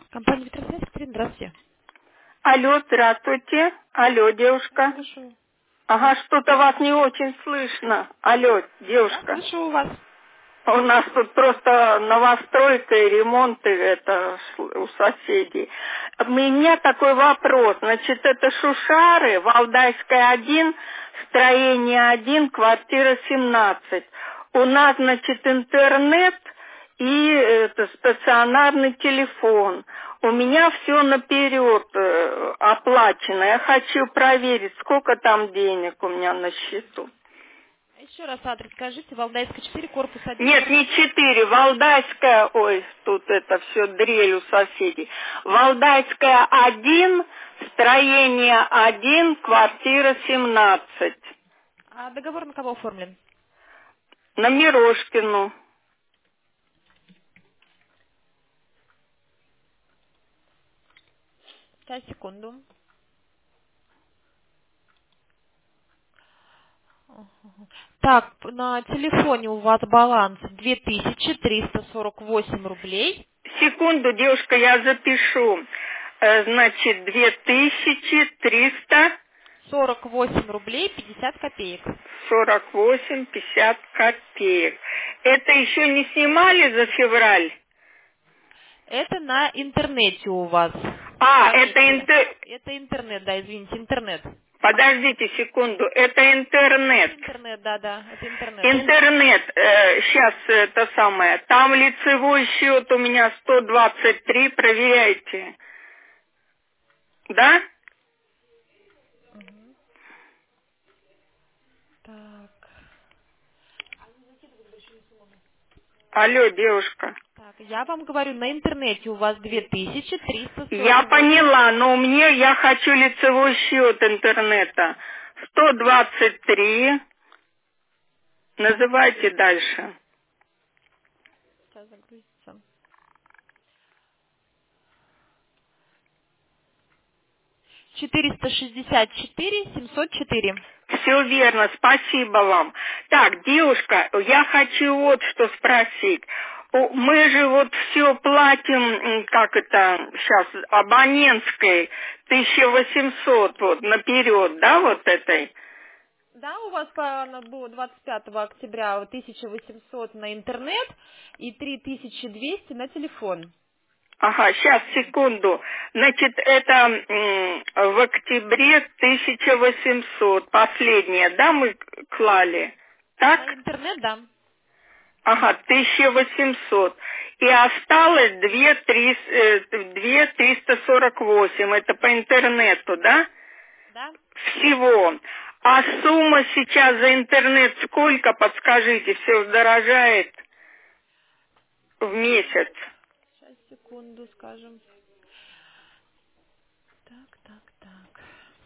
Компания «Ветросвязь», Катерина, здравствуйте. Алло, здравствуйте. Алло, Я девушка. слышу. Ага, что-то вас не очень слышно. Алло, Я девушка. слышу вас. У нас тут просто новостройка и ремонты у соседей. У меня такой вопрос. Значит, это Шушары, Валдайская 1, строение 1, квартира 17. У нас, значит, интернет и стационарный телефон. У меня все наперед оплачено. Я хочу проверить, сколько там денег у меня на счету. Еще раз адрес скажите. Валдайская 4, корпус 1. Нет, не 4, Валдайская, ой, тут это все дрель у соседей. Валдайская 1, строение 1, квартира 17. А договор на кого оформлен? На Мирошкину. Сейчас, секунду. Так, на телефоне у вас баланс 2348 рублей. Секунду, девушка, я запишу. Значит, 2348, 48 рублей 50 копеек. 50 копеек. Это еще не снимали за февраль? Это на интернете у вас. А, Там есть это телефон. Это интернет, да, извините, интернет. Подождите секунду, это Это интернет. интернет, да, это интернет. Интернет, сейчас это самое, там лицевой счет у меня 123, проверяйте. Да? Так. Алло, девушка. Так, я вам говорю, на интернете у вас Я 2348. поняла, но я хочу лицевой счет интернета. 123. Называйте дальше. Сейчас загрузится. 464 704. Все верно, спасибо вам. Так, девушка, я хочу вот что спросить. Мы же вот все платим, как это сейчас, абонентской, 1800 вот наперед, да, вот этой? Да, у вас было 25 октября 1800 на интернет и 3200 на телефон. Ага, сейчас, секунду. Значит, это в октябре 1800, последнее, да, мы клали? На Так? интернет, да. Ага, 1800. И осталось 2348. Это по интернету, да? Да? Всего. А сумма сейчас за интернет сколько, подскажите, все дорожает в месяц? Сейчас, секунду, скажем. Так, так, так.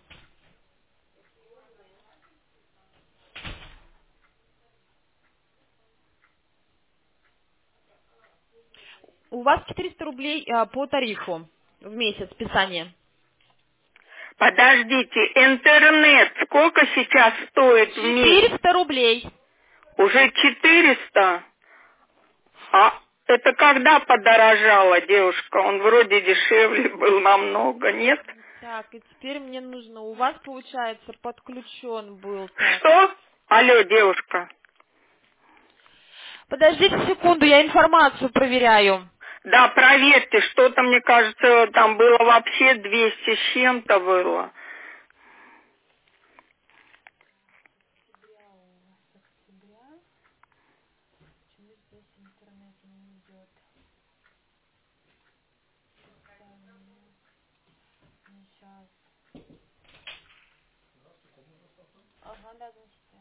У вас 400 рублей по тарифу в месяц списание. Подождите, интернет сколько сейчас стоит в месяц? 400 рублей. Уже 400? А это когда подорожало, девушка? Он вроде дешевле был намного, нет? Так, и теперь мне нужно, у вас, получается, подключен был, так. Что? Алло, девушка. Подождите секунду, я информацию проверяю. Да, проверьте, что-то, мне кажется, там было вообще 200 с чем-то было. Ага, да,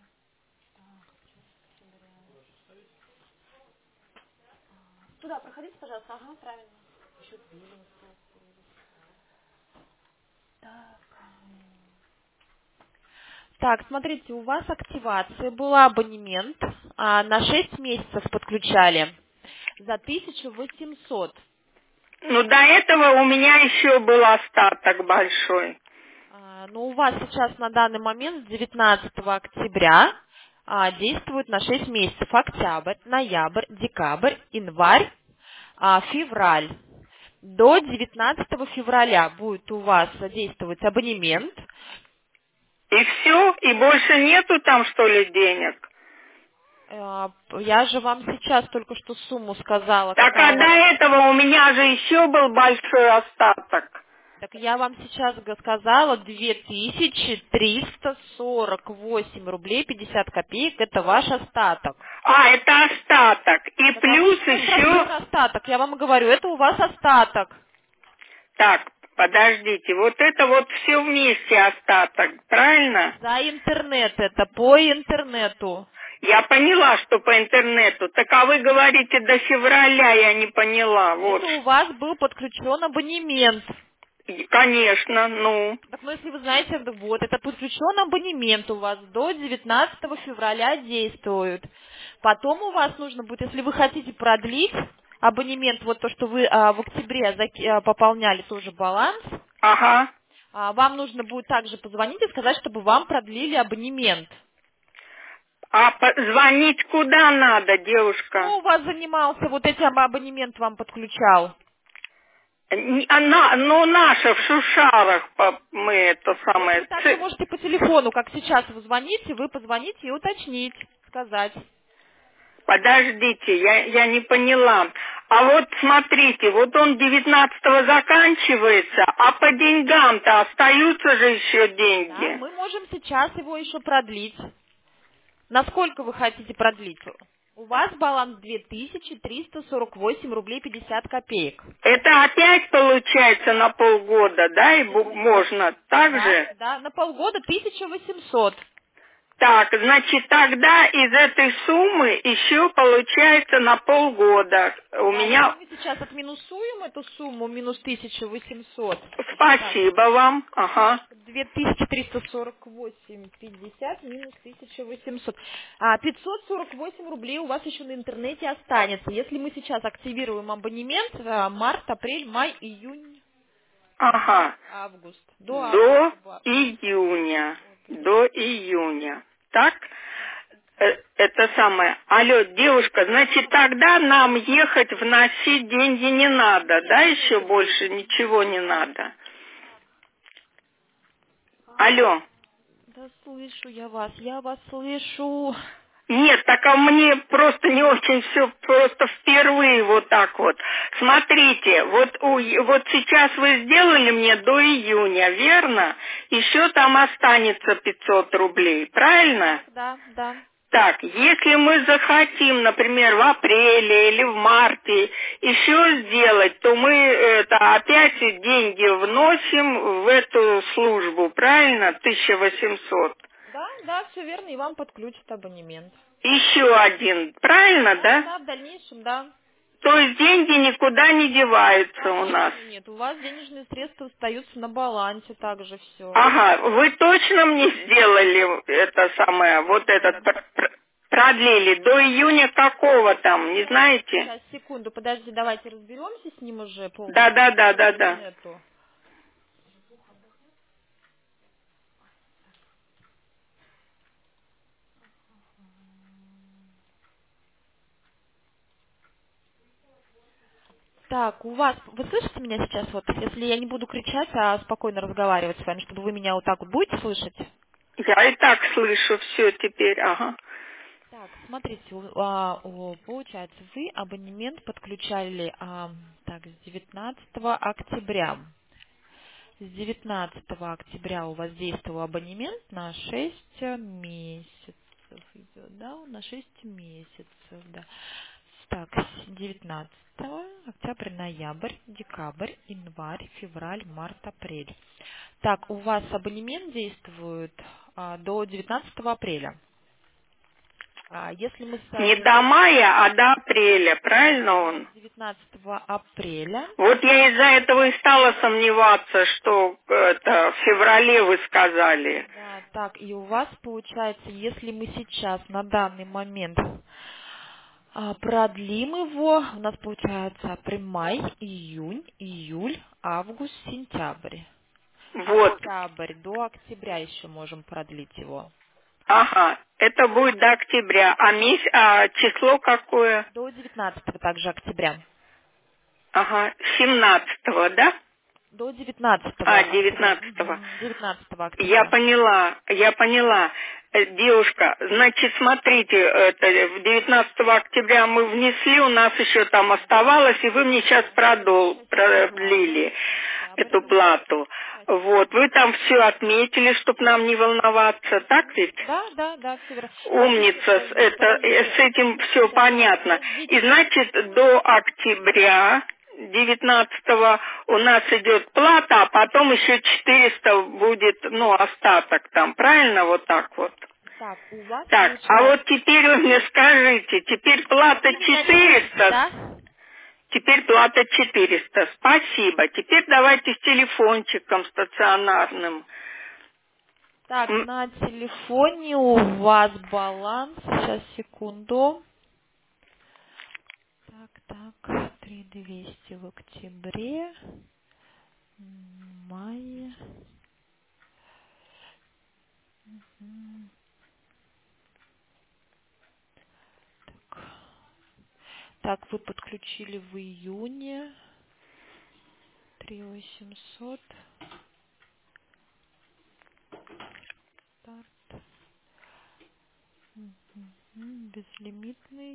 туда проходите, пожалуйста. Ага, правильно. Так, смотрите, у вас активация была абонемент, на 6 месяцев подключали за 1800. Ну, до этого у меня еще был остаток большой. Но у вас сейчас на данный момент с 19 октября действует на 6 месяцев. Октябрь, ноябрь, декабрь, январь, февраль. До 19 февраля будет у вас действовать абонемент. И все? И больше нету там, что ли, денег? Я же вам сейчас только что сумму сказала, Так, какая а у до вас. этого у меня же еще был большой остаток. Так я вам сейчас сказала 2348 рублей 50 копеек. Это ваш остаток. А, это остаток. И Так а вы плюс что спросили еще... про остаток? Я вам и говорю, это у вас остаток. Так, подождите, вот это вот все вместе остаток, правильно? За интернет это, по интернету. Я поняла, что по интернету. Так, а вы говорите до февраля, я не поняла. Вот. Это у вас был подключен абонемент. И, конечно, ну. Так, ну, если вы знаете, вот, это подключен абонемент у вас до 19 февраля действует. Потом у вас нужно будет, если вы хотите продлить абонемент, вот то, что вы в октябре пополняли тоже баланс, Ага. вам нужно будет также позвонить и сказать, чтобы вам продлили абонемент. А звонить куда надо, девушка? Кто у вас занимался, вот этим абонемент вам подключал? Она, ну, наша в Шушарах, мы это Ну, самое... вы также можете по телефону, как сейчас вы звоните, вы позвоните и уточнить, сказать. Подождите, я не поняла. А вот смотрите, вот он 19-го заканчивается, а по деньгам-то остаются же еще Да, деньги. мы можем сейчас его еще продлить. Насколько вы хотите продлить? У вас баланс 2348 рублей 50 копеек. Это опять получается на полгода, да, и можно так Да, же? да, на полгода 1800. Так, значит, тогда из этой суммы еще получается на полгода. У Да, если меня... мы сейчас отминусуем эту сумму, минус 1800, так, Спасибо вам. Ага. 2348,50 минус 1800. 548 рублей у вас еще на интернете останется. Если мы сейчас активируем абонемент, март, апрель, май, июнь, Ага. август. До До августа. июня. До июня. Так? Это самое. Алло, девушка, значит, тогда нам ехать, вносить деньги не надо, да, еще больше ничего не надо? Алло. Да слышу я вас слышу. Нет, так а мне просто не очень все, просто впервые вот так вот. Смотрите, вот, вот сейчас вы сделали мне до июня, верно? Еще там останется 500 рублей, правильно? Да, да. Так, если мы захотим, например, в апреле или в марте еще сделать, то мы опять деньги вносим в эту службу, правильно? 1800. Да, да, все верно, и вам подключат абонемент. Еще один, правильно, Да, да? да, в дальнейшем, да. То есть деньги никуда не деваются у нас. Конечно, нет. У вас денежные средства остаются на балансе также все. Ага, вы точно мне сделали это самое, вот этот продлили до июня какого там, не знаете? Сейчас, секунду, подожди, давайте разберемся с ним уже Да, полностью да, да, по да, да. интернету. Так, у вас, вы слышите меня сейчас, вот, если я не буду кричать, а спокойно разговаривать с вами, чтобы вы меня вот так вот будете слышать? Я и так слышу все теперь, ага. Так, смотрите, получается, вы абонемент подключали так, с 19 октября. С 19 октября у вас действовал абонемент на 6 месяцев. Идет, да, на 6 месяцев, да. Так, с 19 октябрь, ноябрь, декабрь, январь, февраль, март, апрель. Так, у вас абонемент действует до 19 апреля. Если мы Не до мая, а до апреля, правильно он? 19 апреля. Вот я из-за этого и стала сомневаться, что это в феврале вы сказали. Да, так, и у вас получается, если мы сейчас на данный момент продлим его, у нас получается апрель, май, июнь, июль, август, сентябрь. Вот. Октябрь, до октября еще можем продлить его. Ага, это будет до октября. А число какое? До 19 также октября. Ага, 17-го, да? До 19 А, октября. 19-го. 19 Я октября. поняла, я поняла. Девушка, значит, смотрите, это, 19 октября мы внесли, у нас еще там оставалось, и вы мне сейчас продлили Октябрь. эту плату. Вот, вы там все отметили, чтобы нам не волноваться, так ведь? Да, все верно. Умница, с этим все понятно. И значит, до октября 19-го у нас идет плата, а потом еще 400 будет, ну, остаток там, правильно, вот так вот? Так, у вас Так, а получается... вот теперь вы мне скажите, теперь плата 400, Да? теперь плата 400, спасибо. Теперь давайте с телефончиком стационарным. Так, на телефоне у вас баланс. Сейчас, секунду. Так, 3200 в октябре, мае. Так. Так, вы подключили в июне 3800. Старт. Безлимитный.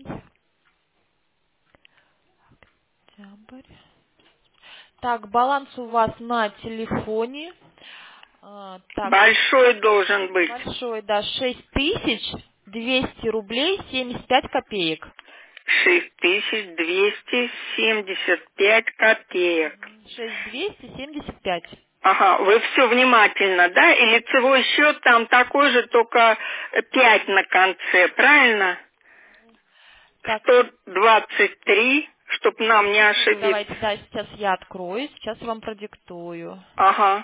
Октябрь. Так, баланс у вас на телефоне. Так, Большой должен быть. большой, да, 6200 рублей 75 копеек. 6275 копеек. 6275. Ага, вы все внимательно, да? И лицевой счет там такой же, только 5 на конце, правильно? Так, 123, чтобы нам не секунду, давайте, ошибиться. да, сейчас я открою, сейчас вам продиктую. Ага,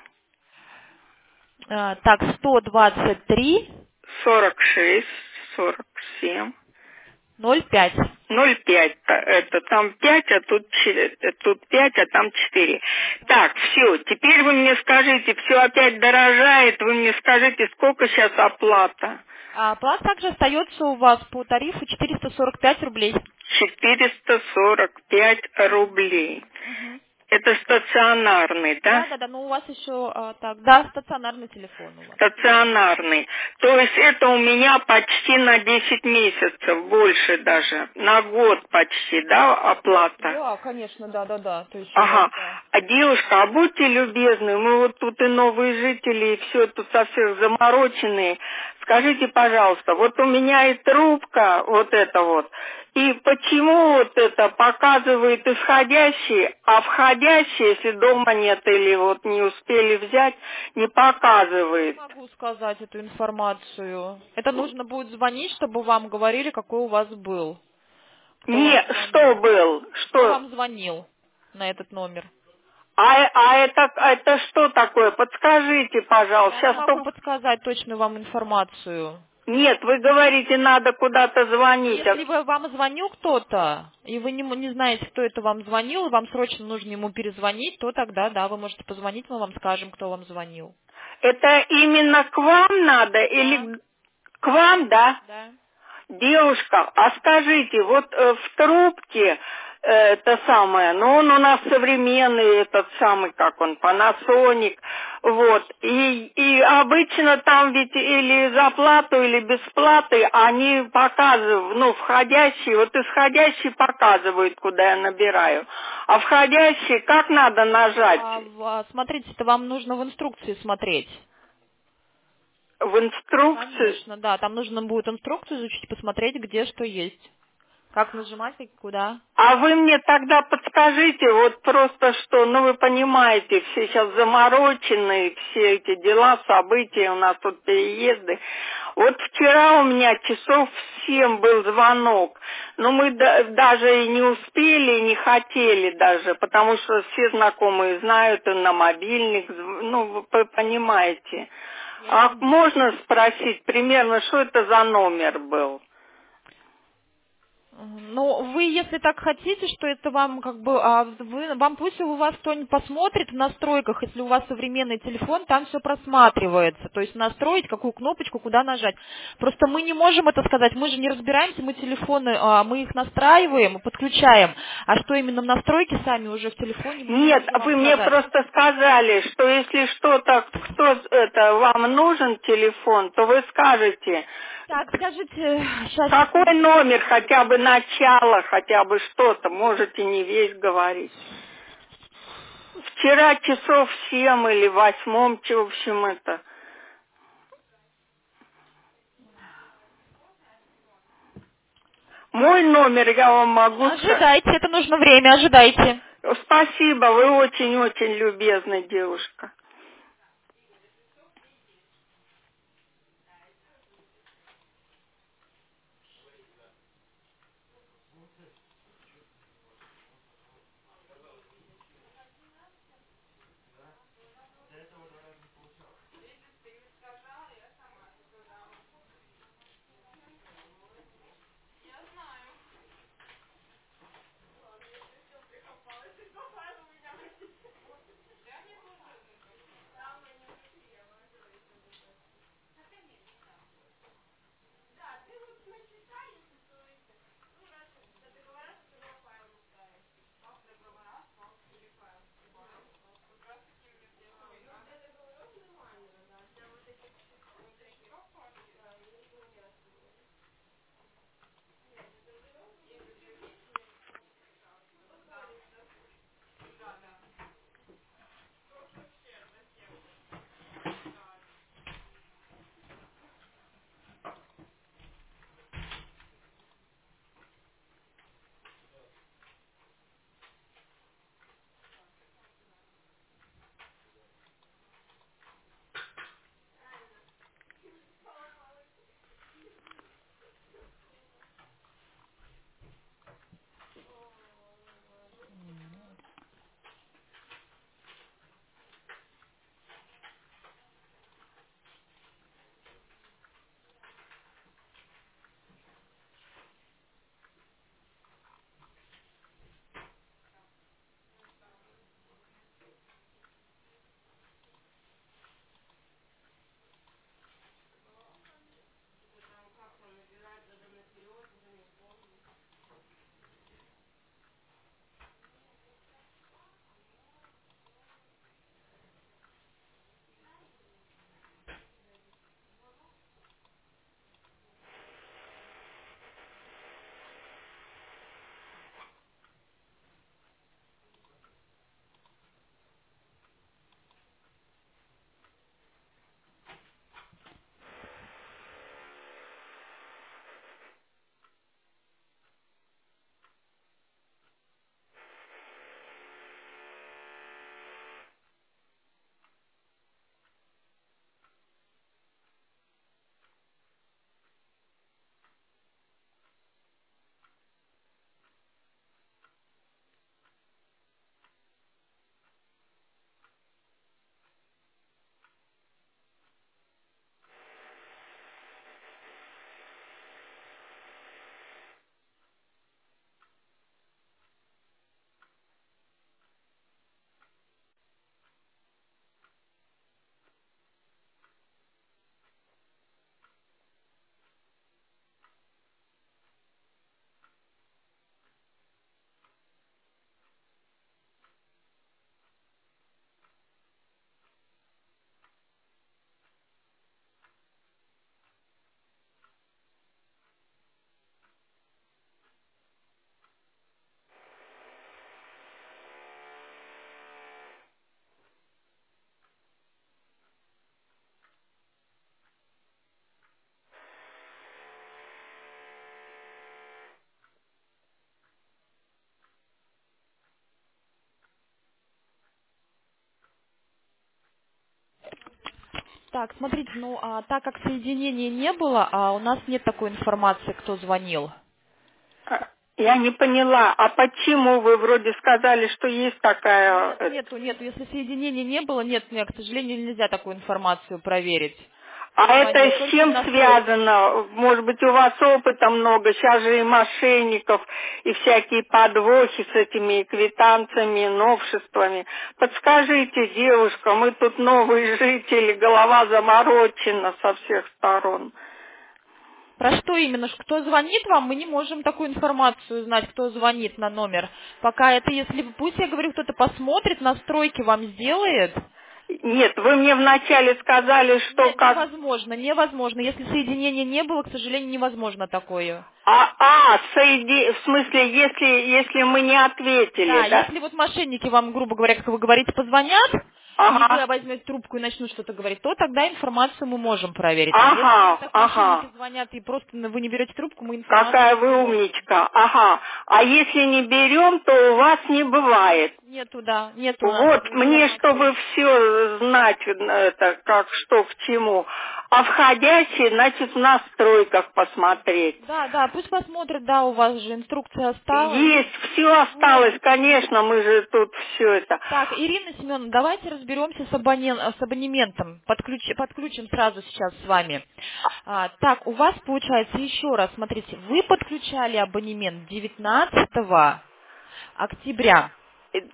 Так, 123 46, 47. 05. 0,5, это там 5, а тут 5, а там 4. Так, все, теперь вы мне скажите, все опять дорожает, вы мне скажите, сколько сейчас оплата? Плата также остается у вас по тарифу 445 рублей. 445 рублей. Мгм. Это стационарный, да? Да, но у вас еще, да, стационарный телефон у вас. Стационарный. То есть это у меня почти на 10 месяцев, больше даже. На год почти, да, оплата? Да, конечно, да. То есть у вас, Ага. да. А девушка, а будьте любезны, мы вот тут и новые жители, и все тут совсем замороченные. Скажите, пожалуйста, вот у меня и трубка, вот это вот, и почему вот это показывает исходящий, а входящий, если дома нет или вот не успели взять, не Не показывает? могу сказать эту информацию. Это нужно будет звонить, чтобы вам говорили, какой у вас был. Кто вам Не, что звонил. был? Кто Что? вам звонил на этот номер? А это что такое? Подскажите, пожалуйста. Я не Сейчас могу только... подсказать точную вам информацию. Нет, вы говорите, надо куда-то звонить. Если бы вам звонил кто-то, и вы не знаете, кто это вам звонил, и вам срочно нужно ему перезвонить, то тогда, да, вы можете позвонить, мы вам скажем, кто вам звонил. Это именно к вам надо Да, или к вам, да? да. Девушка, а скажите, вот в трубке это самое, ну он у нас современный, этот самый, как он, Panasonic, вот, и обычно там ведь или за плату, или бесплаты они показывают, ну, входящие, вот исходящие показывают, куда я набираю, а входящие как надо нажать? Смотрите, это вам нужно в инструкции смотреть. В инструкции? Конечно, да, там нужно будет инструкцию изучить, посмотреть, где что есть. Как нажимать, куда. А вы мне тогда подскажите, вот просто что, ну вы понимаете, все сейчас замороченные, все эти дела, события, у нас тут переезды. Вот вчера у меня часов в 7 был звонок, но мы даже и не успели, не хотели даже, потому что все знакомые знают, и на мобильник, ну вы понимаете. А можно спросить примерно, что это за номер был? Ну, вы, если так хотите, что это вам как бы, вам пусть у вас кто-нибудь посмотрит в настройках, если у вас современный телефон, там все просматривается. То есть настроить, какую кнопочку, куда нажать. Просто мы не можем это сказать, мы же не разбираемся, мы телефоны, мы их настраиваем и подключаем. А что именно в настройке сами уже в телефоне, мы не Нет, можем а вам вы мне сказать. просто сказали, что если что-то, вам нужен телефон, то вы скажете, Так, скажите, сейчас, какой номер, хотя бы начало, хотя бы что-то, можете не весь говорить. Вчера часов 7 или 8, в общем, это. Мой номер я вам могу сказать. ожидайте, это нужно время, ожидайте. Спасибо, вы очень-очень любезная девушка. Так, смотрите, так как соединения не было, у нас нет такой информации, кто звонил. Я не поняла, а почему вы вроде сказали, что есть такая... Нету. Если соединения не было, нет, к сожалению, нельзя такую информацию проверить. А это звонить, с только в чем настройки. связано? Может быть, у вас опыта много, сейчас же и мошенников, и всякие подвохи с этими квитанциями, новшествами. Подскажите, девушка, мы тут новые жители, голова заморочена со всех сторон. Про что именно? Кто звонит вам, мы не можем такую информацию знать, кто звонит на номер. Пока это, если пусть, я говорю, кто-то посмотрит, настройки вам сделает. Нет, вы мне вначале сказали, что как... Невозможно, невозможно. Если соединения не было, к сожалению, невозможно такое. В смысле, если мы не Да, ответили, да? если вот мошенники вам, грубо говоря, как вы говорите, позвонят, и Ага, вы возьмете трубку и начнут что-то говорить, то тогда информацию мы можем проверить. А если ага, так ага. мошенники звонят и просто вы не берете трубку, мы Какая информацию вы не можем. умничка. Ага. А если не берем, то у вас не бывает. Нету, да, нету у нас Вот, такой мне, чтобы информации. все знать, это, как, что к чему. А входящие, значит, в настройках посмотреть. Да, да, пусть посмотрят, да, у вас же инструкция осталась. Есть, все осталось, Вот. конечно, мы же тут все это. Так, Ирина Семеновна, давайте разберемся с, с абонементом. Подключим сразу сейчас с вами. Так, у вас получается еще раз, смотрите, вы подключали абонемент 19 октября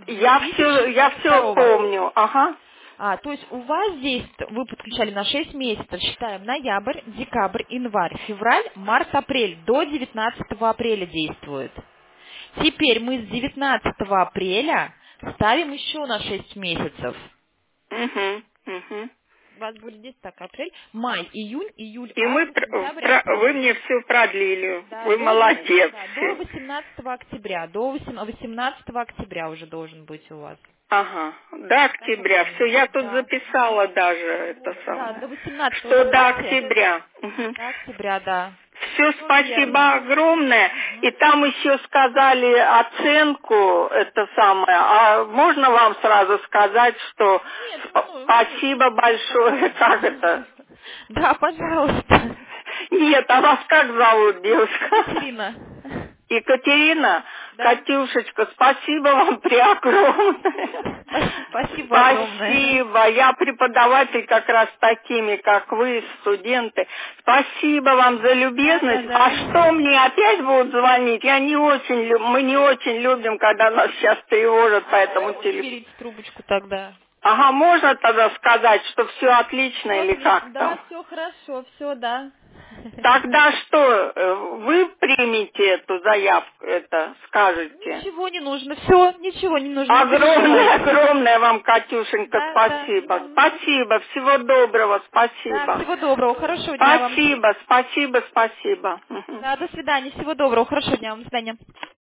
Я все 2022. помню, ага. То есть у вас здесь, вы подключали на 6 месяцев, считаем ноябрь, декабрь, январь, февраль, март, апрель, до 19 апреля действует. Теперь мы с 19 апреля ставим еще на 6 месяцев. Угу, угу. У вас будет здесь так, апрель, май, июнь, июль, И август, сентябрь, вы октябрь. мне все продлили. Да, Вы молодец. до 18 октября, до 18 октября уже должен быть у вас. Ага, до Так, октября. Все, абонемент, я тут да. записала даже это Вот, да, самое. до 18 Что до ставьте. октября. Угу. До октября, да. Все, Все спасибо верно. огромное. И Мгм. там еще сказали оценку, это самое. А можно вам сразу сказать, что Нет, спасибо большое, как это? Да, пожалуйста. Нет, а вас как зовут, девушка? Екатерина. Екатерина, Да. Катюшечка, спасибо вам преогромное. Спасибо огромное. Спасибо. Я преподаватель как раз такими, как вы, студенты. Спасибо вам за Да, да, любезность. А да. что мне опять будут звонить? Мы не очень любим, когда нас сейчас тревожат по этому телефону. Берите трубочку тогда. Ага, можно тогда сказать, что все отлично Все или отлично. как Да, там? все хорошо, все, да. Тогда что, вы примете эту заявку, это скажете? Ничего не нужно, все, ничего не нужно, не Огромное, переживайте. огромное вам, Катюшенька, Да, да. спасибо. Спасибо, всего доброго, Да, спасибо. всего доброго, хорошего дня вам. Спасибо, спасибо, спасибо. Мгм. Да, до свидания, всего доброго, хорошего дня вам, до свидания.